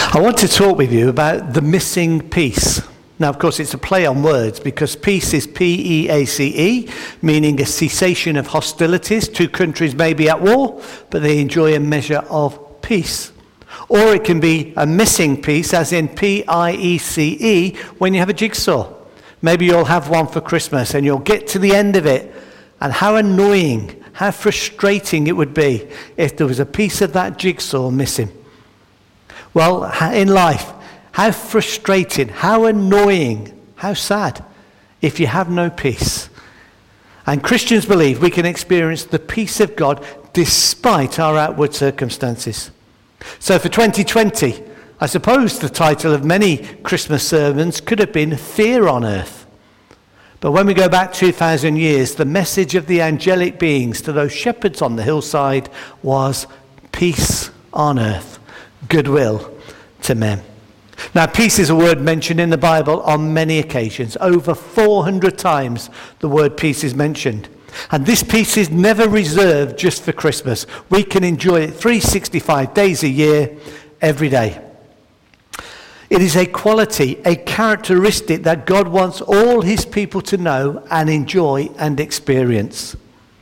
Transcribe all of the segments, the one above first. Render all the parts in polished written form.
I want to talk with you about the missing peace. Now, of course, it's a play on words because peace is P-E-A-C-E, meaning a cessation of hostilities. Two countries may be at war, but they enjoy a measure of peace. Or it can be a missing piece, as in P-I-E-C-E, when you have a jigsaw. Maybe you'll have one for Christmas and you'll get to the end of it. And how annoying, how frustrating it would be if there was a piece of that jigsaw missing. Well, in life, how frustrating, how annoying, how sad if you have no peace. And Christians believe we can experience the peace of God despite our outward circumstances. So for 2020, I suppose the title of many Christmas sermons could have been Fear on Earth. But when we go back 2,000 years, the message of the angelic beings to those shepherds on the hillside was peace on earth, goodwill to men. Now, peace is a word mentioned in the Bible on many occasions. Over 400 times the word peace is mentioned. And this peace is never reserved just for Christmas. We can enjoy it 365 days a year, every day. It is a quality, a characteristic that God wants all his people to know and enjoy and experience.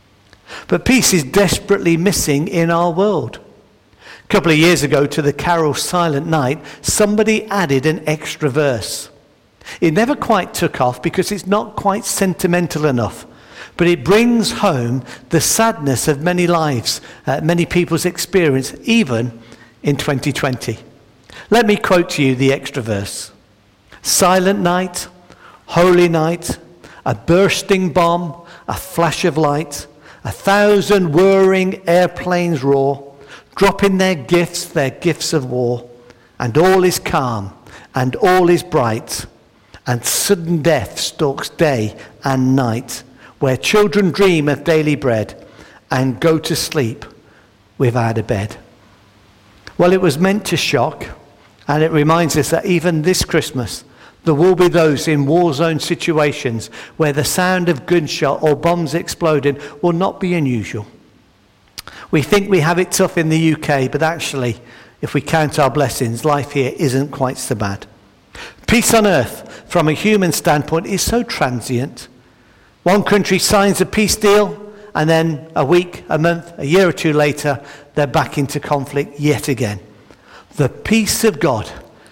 But peace is desperately missing in our world. A couple of years ago to the carol Silent Night, somebody added an extra verse. It never quite took off because it's not quite sentimental enough. But it brings home the sadness of many lives, many people's experience, even in 2020. Let me quote to you the extra verse. Silent night, holy night, a bursting bomb, a flash of light, 1,000 whirring airplanes roar, dropping their gifts of war, and all is calm, and all is bright, and sudden death stalks day and night, where children dream of daily bread and go to sleep without a bed. Well, it was meant to shock, and it reminds us that even this Christmas, there will be those in war zone situations where the sound of gunshot or bombs exploding will not be unusual. We think we have it tough in the UK, but actually, if we count our blessings, life here isn't quite so bad. Peace on earth, from a human standpoint, is so transient. One country signs a peace deal, and then a week, a month, a year or two later, they're back into conflict yet again. The peace of God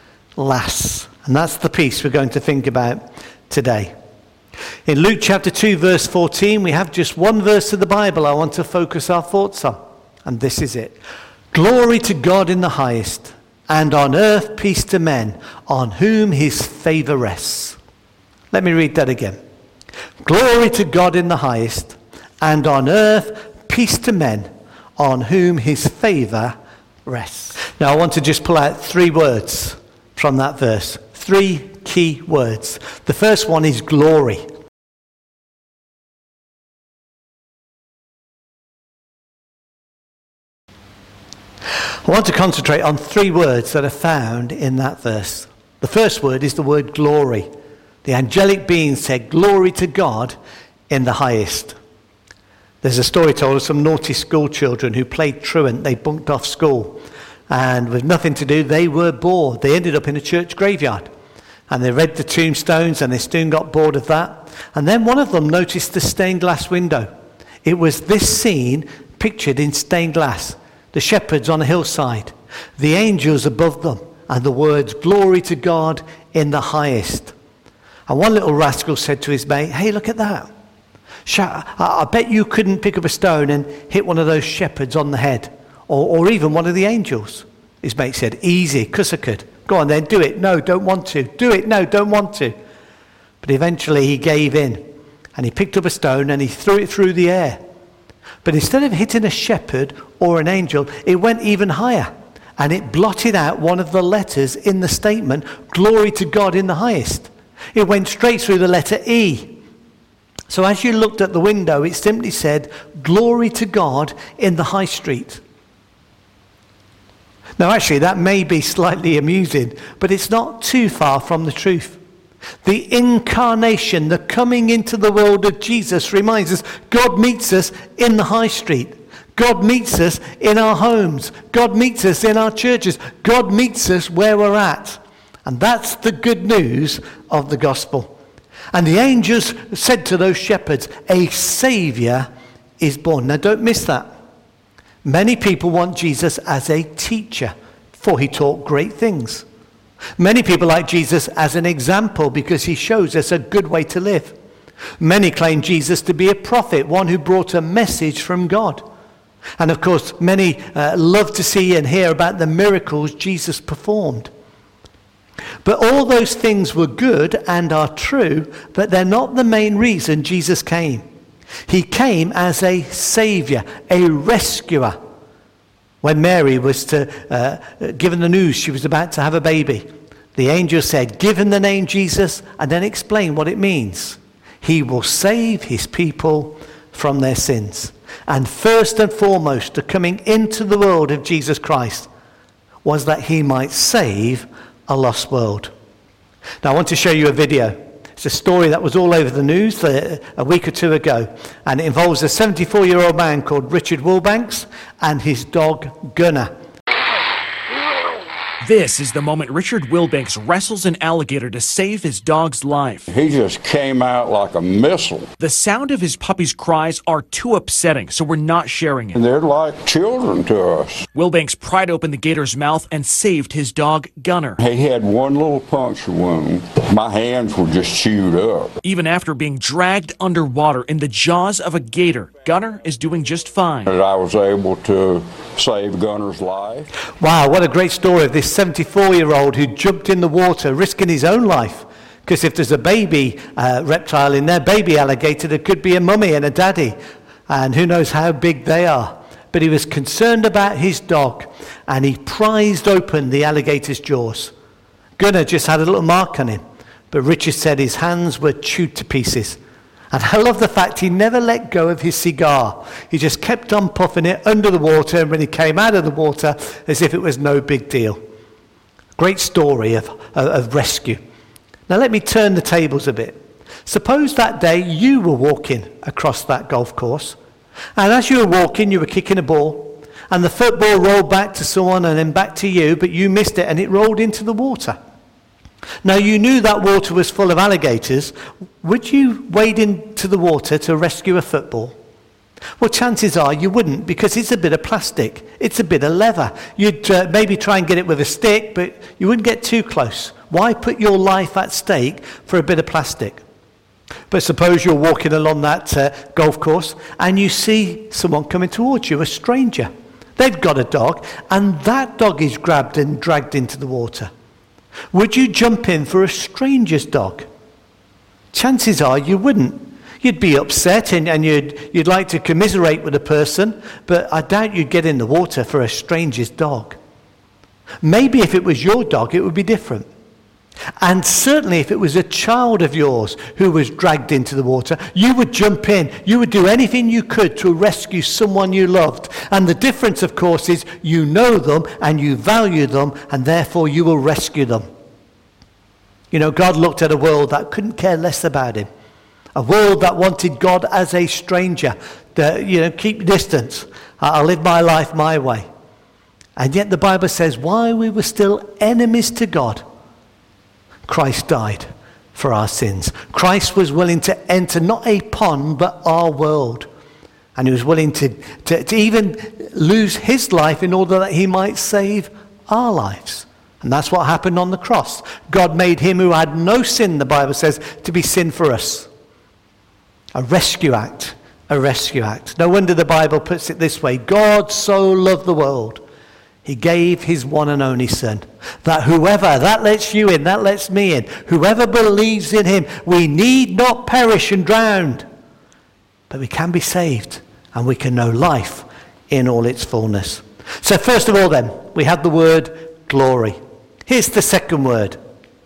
lasts, and that's the peace we're going to think about today. In Luke chapter 2, verse 14, we have just one verse of the Bible I want to focus our thoughts on, and this is it. Glory to God in the highest, and on earth peace to men, on whom his favor rests. Let me read that again. Glory to God in the highest, and on earth peace to men, on whom his favor rests. Now I want to just pull out 3 words from that verse. 3 key words. The first one is glory. I want to concentrate on 3 words that are found in that verse. The first word is the word glory. The angelic being said, glory to God in the highest. There's a story told of some naughty school children who played truant. They bunked off school. And with nothing to do, they were bored. They ended up in a church graveyard. And they read the tombstones and they soon got bored of that. And then one of them noticed the stained glass window. It was this scene pictured in stained glass. The shepherds on a hillside. The angels above them. And the words, glory to God in the highest. And one little rascal said to his mate, hey, look at that. I bet you couldn't pick up a stone and hit one of those shepherds on the head. Or even one of the angels. His mate said, easy, 'cause I could. Go on then, do it. No, don't want to. Do it. No, don't want to. But eventually he gave in. And he picked up a stone and he threw it through the air. But instead of hitting a shepherd or an angel, it went even higher. And it blotted out one of the letters in the statement, glory to God in the highest. It went straight through the letter E. So as you looked at the window, it simply said, glory to God in the high street. Now actually, that may be slightly amusing, but it's not too far from the truth. The incarnation, the coming into the world of Jesus reminds us God meets us in the high street. God meets us in our homes. God meets us in our churches. God meets us where we're at. And that's the good news of the gospel. And the angels said to those shepherds, a Saviour is born. Now don't miss that. Many people want Jesus as a teacher, for he taught great things. Many people like Jesus as an example because he shows us a good way to live. Many claim Jesus to be a prophet, one who brought a message from God. And of course, many love to see and hear about the miracles Jesus performed. But all those things were good and are true, but they're not the main reason Jesus came. He came as a Saviour, a rescuer. When Mary was given the news she was about to have a baby, the angel said, give him the name Jesus, and then explain what it means. He will save his people from their sins. And first and foremost, the coming into the world of Jesus Christ was that he might save a lost world. Now I want to show you a video. It's a story that was all over the news a week or two ago, and it involves a 74-year-old man called Richard Wilbanks and his dog Gunnar. This is the moment Richard Wilbanks wrestles an alligator to save his dog's life. He just came out like a missile. The sound of his puppy's cries are too upsetting, so we're not sharing it. And they're like children to us. Wilbanks pried open the gator's mouth and saved his dog, Gunnar. He had one little puncture wound. My hands were just chewed up. Even after being dragged underwater in the jaws of a gator, Gunnar is doing just fine. And I was able to save Gunnar's life. Wow, what a great story of this 74-year-old who jumped in the water, risking his own life. Because if there's a baby reptile in there, baby alligator, there could be a mummy and a daddy. And who knows how big they are. But he was concerned about his dog, and he prized open the alligator's jaws. Gunnar just had a little mark on him, but Richard said his hands were chewed to pieces. And I love the fact he never let go of his cigar. He just kept on puffing it under the water, and when he came out of the water, as if it was no big deal. Great story of rescue. Now let me turn the tables a bit. Suppose that day you were walking across that golf course, and as you were walking, you were kicking a ball, and the football rolled back to someone and then back to you, but you missed it and it rolled into the water. Now you knew that water was full of alligators. Would you wade into the water to rescue a football? Well, chances are you wouldn't, because it's a bit of plastic. It's a bit of leather. You'd maybe try and get it with a stick, but you wouldn't get too close. Why put your life at stake for a bit of plastic? But suppose you're walking along that golf course and you see someone coming towards you, a stranger. They've got a dog, and that dog is grabbed and dragged into the water. Would you jump in for a stranger's dog? Chances are you wouldn't. You'd be upset and you'd like to commiserate with a person, but I doubt you'd get in the water for a stranger's dog. Maybe if it was your dog, it would be different. And certainly if it was a child of yours who was dragged into the water, you would jump in. You would do anything you could to rescue someone you loved. And the difference, of course, is you know them and you value them, and therefore you will rescue them. You know, God looked at a world that couldn't care less about him. A world that wanted God as a stranger. Keep distance. I'll live my life my way. And yet the Bible says, while we were still enemies to God, Christ died for our sins. Christ was willing to enter not a pond, but our world. And he was willing to even lose his life in order that he might save our lives. And that's what happened on the cross. God made him who had no sin, the Bible says, to be sin for us. A rescue act. A rescue act. No wonder the Bible puts it this way. God so loved the world, he gave his one and only Son, that whoever, that lets you in, that lets me in, whoever believes in him, we need not perish and drown, but we can be saved, and we can know life in all its fullness. So first of all then, we have the word glory. Here's the second word.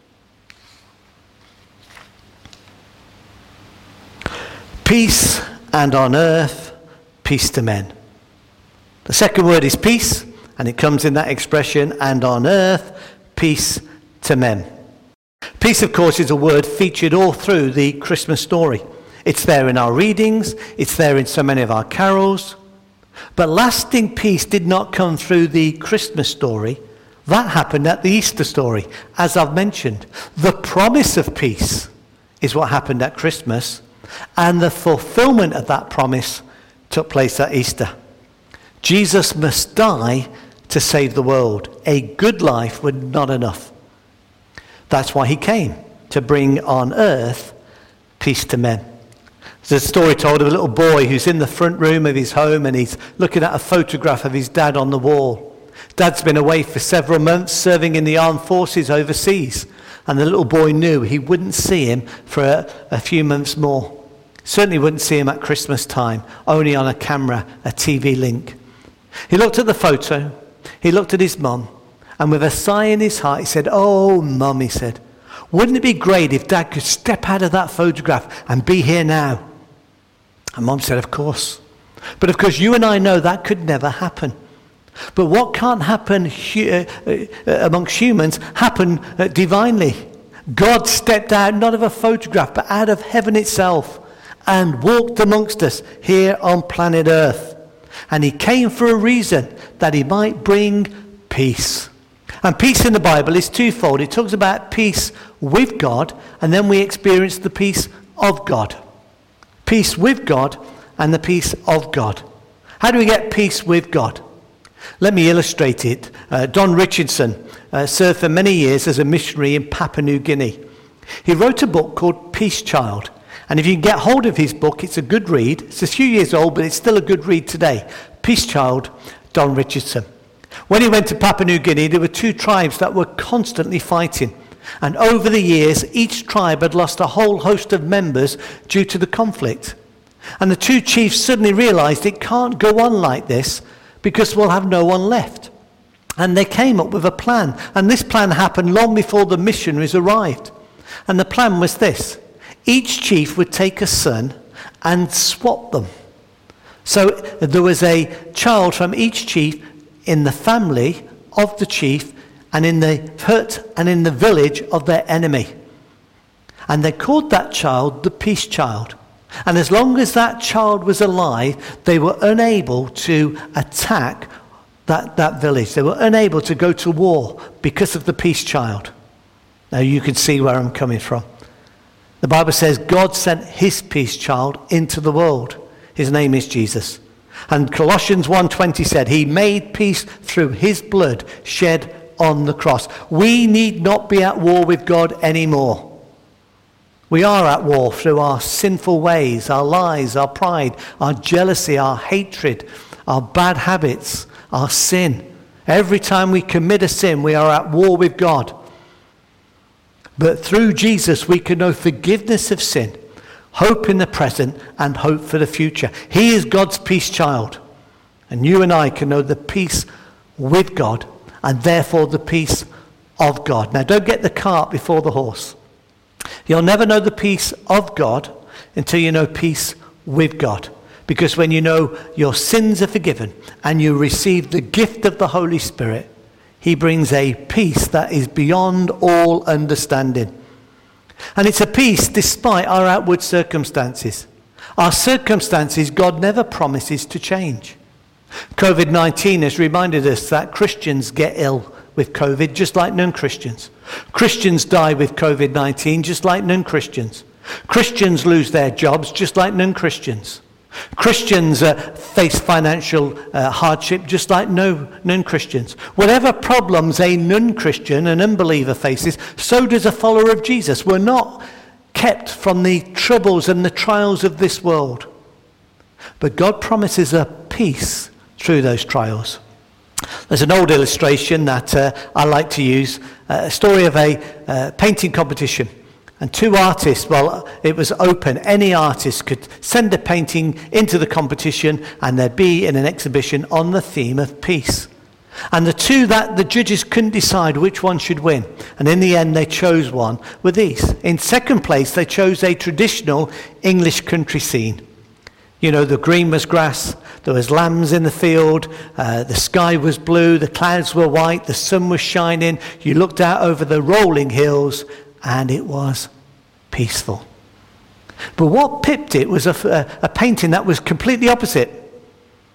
Peace, and on earth, peace to men. The second word is peace, and it comes in that expression, and on earth, peace to men. Peace, of course, is a word featured all through the Christmas story. It's there in our readings. It's there in so many of our carols. But lasting peace did not come through the Christmas story. That happened at the Easter story, as I've mentioned. The promise of peace is what happened at Christmas, and the fulfillment of that promise took place at Easter. Jesus must die to save the world. A good life was not enough. That's why he came, to bring on earth peace to men. There's a story told of a little boy who's in the front room of his home and he's looking at a photograph of his dad on the wall. Dad's been away for several months serving in the armed forces overseas, and the little boy knew he wouldn't see him for a few months more. Certainly wouldn't see him at Christmas time, only on a camera, a TV link. He looked at the photo, he looked at his mum, and with a sigh in his heart he said, "Oh, Mum," he said, "wouldn't it be great if Dad could step out of that photograph and be here now?" And Mum said, "Of course. But of course you and I know that could never happen. But what can't happen amongst humans happen divinely. God stepped out not of a photograph but out of heaven itself and walked amongst us here on planet Earth. And he came for a reason, that he might bring peace." And peace in the Bible is twofold. It talks about peace with God, and then we experience the peace of God. Peace with God and the peace of God. How do we get peace with God? Let me illustrate it. Don Richardson served for many years as a missionary in Papua New Guinea. He wrote a book called Peace Child. And if you can get hold of his book, it's a good read. It's a few years old, but it's still a good read today. Peace Child, Don Richardson. When he went to Papua New Guinea, there were two tribes that were constantly fighting. And over the years, each tribe had lost a whole host of members due to the conflict. And the two chiefs suddenly realized it can't go on like this because we'll have no one left. And they came up with a plan. And this plan happened long before the missionaries arrived. And the plan was this. Each chief would take a son and swap them. So there was a child from each chief in the family of the chief and in the hut and in the village of their enemy. And they called that child the Peace Child. And as long as that child was alive, they were unable to attack that village. They were unable to go to war because of the Peace Child. Now you can see where I'm coming from. The Bible says God sent his Peace Child into the world. His name is Jesus. And Colossians 1:20 said, he made peace through his blood shed on the cross. We need not be at war with God anymore. We are at war through our sinful ways, our lies, our pride, our jealousy, our hatred, our bad habits, our sin. Every time we commit a sin, we are at war with God. But through Jesus, we can know forgiveness of sin, hope in the present, and hope for the future. He is God's peace child. And you and I can know the peace with God, and therefore the peace of God. Now, don't get the cart before the horse. You'll never know the peace of God until you know peace with God. Because when you know your sins are forgiven and you receive the gift of the Holy Spirit, he brings a peace that is beyond all understanding. And it's a peace despite our outward circumstances. Our circumstances, God never promises to change. COVID-19 has reminded us that Christians get ill with COVID just like non-Christians. Christians die with COVID-19 just like non-Christians. Christians lose their jobs just like non-Christians. Christians face financial hardship just like non-Christians. Whatever problems a non-Christian, an unbeliever faces, so does a follower of Jesus. We're not kept from the troubles and the trials of this world. But God promises a peace through those trials. There's an old illustration that I like to use, a story of a painting competition. And two artists, well, it was open. Any artist could send a painting into the competition and they'd be in an exhibition on the theme of peace. And the two that the judges couldn't decide which one should win. And in the end, they chose one with these. In second place, they chose a traditional English country scene. You know, the green was grass, there was lambs in the field, the sky was blue, the clouds were white, the sun was shining. You looked out over the rolling hills, and it was peaceful. But what pipped it was a painting that was completely opposite.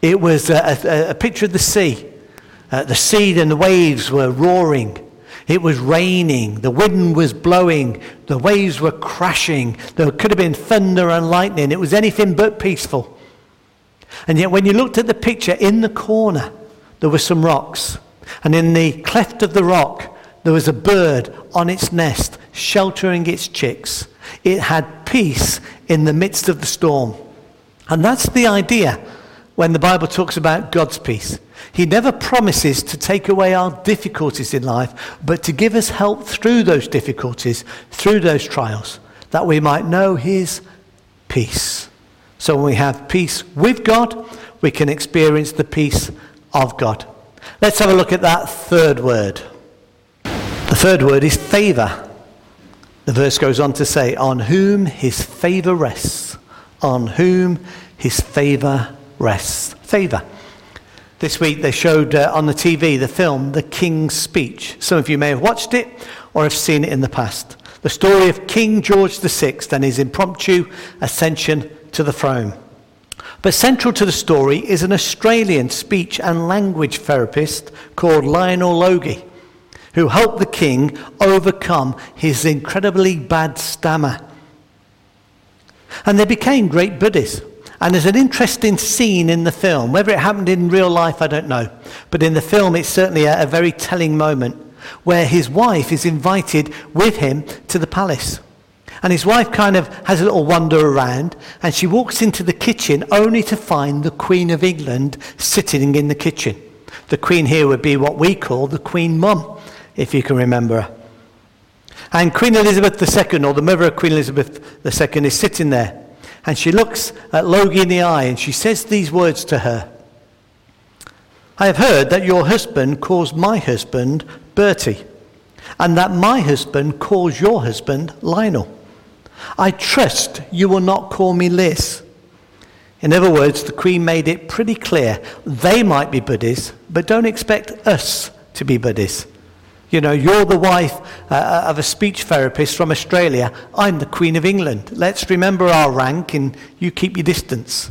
It was a picture of the sea. The sea and the waves were roaring. It was raining. The wind was blowing. The waves were crashing. There could have been thunder and lightning. It was anything but peaceful. And yet when you looked at the picture, in the corner, there were some rocks. And in the cleft of the rock, there was a bird on its nest, sheltering its chicks. It had peace in the midst of the storm. And that's the idea when the Bible talks about God's peace. He never promises to take away our difficulties in life, but to give us help through those difficulties, through those trials, that we might know his peace. So when we have peace with God, we can experience the peace of God. Let's have a look at that third word. The third word is favor. The verse goes on to say, on whom his favor rests. On whom his favor rests. Favor. This week they showed on the TV the film The King's Speech. Some of you may have watched it or have seen it in the past. The story of King George VI and his impromptu ascension to the throne. But central to the story is an Australian speech and language therapist called Lionel Logie, who helped the king overcome his incredibly bad stammer. And they became great buddies. And there's an interesting scene in the film. Whether it happened in real life, I don't know. But in the film, it's certainly a very telling moment where his wife is invited with him to the palace. And his wife kind of has a little wander around, and she walks into the kitchen only to find the Queen of England sitting in the kitchen. The Queen here would be what we call the Queen Mum, if you can remember her. And Queen Elizabeth II, or the mother of Queen Elizabeth II, is sitting there. And she looks at Logie in the eye and she says these words to her. I have heard that your husband calls my husband Bertie, and that my husband calls your husband Lionel. I trust you will not call me Liz. In other words, the Queen made it pretty clear they might be buddies, but don't expect us to be buddies. You know, you're the wife of a speech therapist from Australia. I'm the Queen of England. Let's remember our rank and you keep your distance.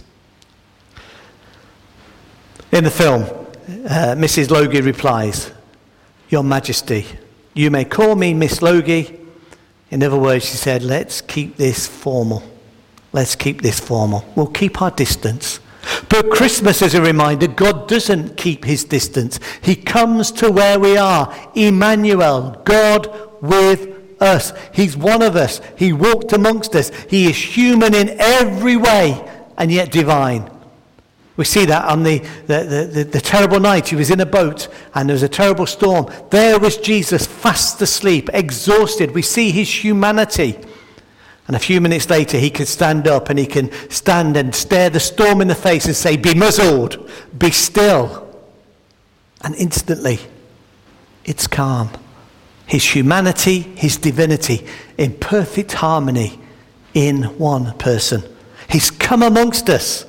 In the film, Mrs. Logie replies, Your Majesty, you may call me Miss Logie. In other words, she said, let's keep this formal. Let's keep this formal. We'll keep our distance. But Christmas is a reminder, God doesn't keep his distance. He comes to where we are. Emmanuel, God with us. He's one of us. He walked amongst us. He is human in every way and yet divine. We see that on the terrible night. He was in a boat and there was a terrible storm. There was Jesus fast asleep, exhausted. We see his humanity. And a few minutes later, he can stand up and he can stand and stare the storm in the face and say, be muzzled, be still. And instantly, it's calm. His humanity, his divinity, in perfect harmony in one person. He's come amongst us.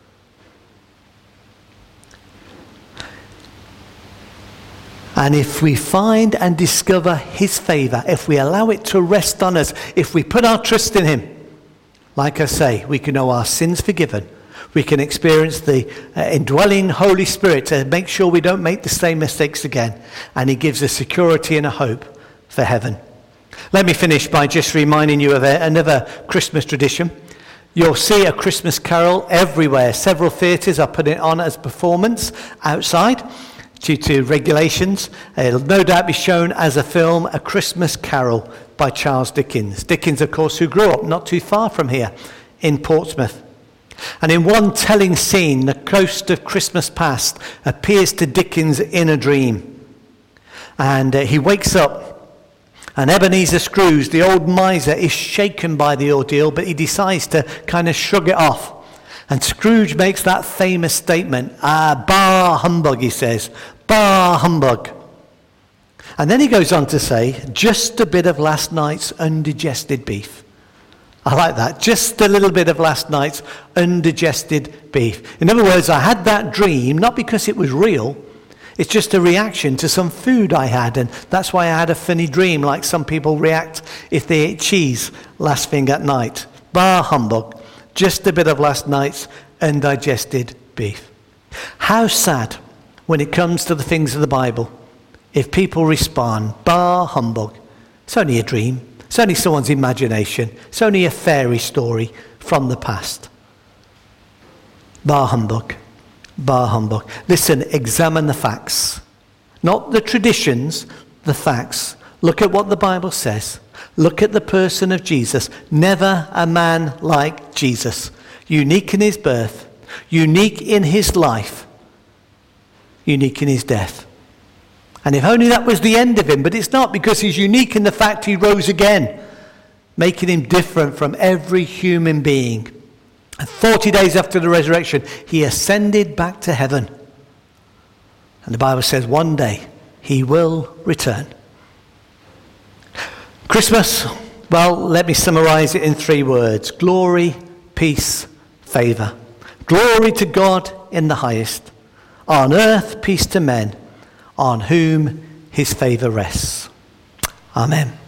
And if we find and discover his favor, if we allow it to rest on us, if we put our trust in him, like I say, we can know our sins forgiven. We can experience the indwelling Holy Spirit to make sure we don't make the same mistakes again. And he gives us security and a hope for heaven. Let me finish by just reminding you of another Christmas tradition. You'll see a Christmas carol everywhere. Several theatres are putting it on as performance outside. Due to regulations, it'll no doubt be shown as a film, A Christmas Carol by Charles Dickens. Dickens, of course, who grew up not too far from here in Portsmouth. And in one telling scene, the ghost of Christmas past appears to Dickens in a dream. And he wakes up, and Ebenezer Scrooge, the old miser, is shaken by the ordeal, but he decides to kind of shrug it off. And Scrooge makes that famous statement, bah humbug, he says, bah humbug. And then he goes on to say, just a bit of last night's undigested beef. I like that, just a little bit of last night's undigested beef. In other words, I had that dream, not because it was real, it's just a reaction to some food I had, and that's why I had a funny dream, like some people react if they ate cheese last thing at night. Bah humbug. Just a bit of last night's undigested beef. How sad when it comes to the things of the Bible if people respond, bah humbug, it's only a dream, it's only someone's imagination, it's only a fairy story from the past. Bah humbug, bah humbug. Listen, examine the facts, not the traditions, the facts. Look at what the Bible says. Look at the person of Jesus. Never a man like Jesus. Unique in his birth, unique in his life, unique in his death. And if only that was the end of him, but it's not, because he's unique in the fact he rose again, making him different from every human being. And 40 days after the resurrection, he ascended back to heaven. And the Bible says one day he will return. Christmas, well, let me summarize it in 3 words. Glory, peace, favor. Glory to God in the highest. On earth, peace to men, on whom his favor rests. Amen.